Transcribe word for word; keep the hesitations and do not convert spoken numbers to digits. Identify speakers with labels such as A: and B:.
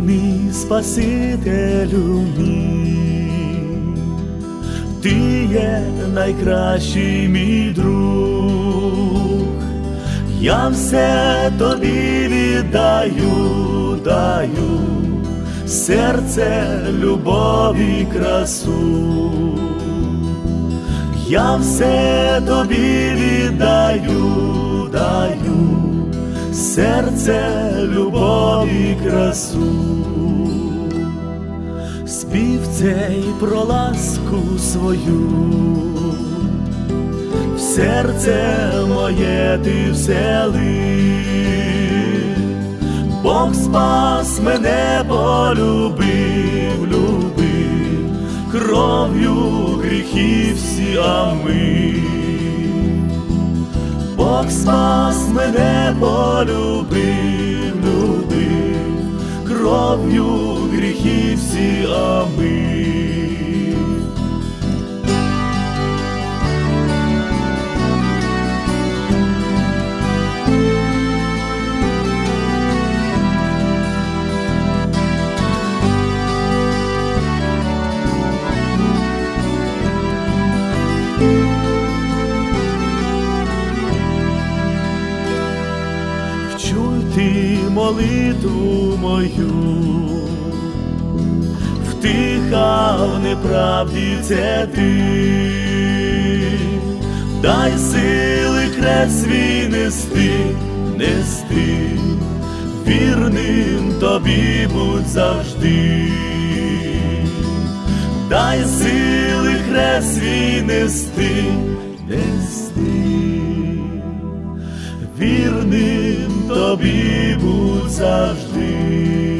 A: Вірний Спасителю мій, ти є найкращий мій друг, я все тобі віддаю, даю, серце, любов і красу. Я все тобі віддаю, даю, серце, любов і красу. Спів цей про ласку свою, в серце моє ти всели. Бог спас мене, полюбив, любив, кров'ю гріхи всі омив. Бог спас мене, полюбив, любив, кров'ю гріхи всі омив. Вчуй ти молитву мою, втиха в неправді це ти, дай сили хрест свій нести, нести, вірним тобі будь завжди. Дай сили хрест свій нести, нести, вірним тобі будь завжди.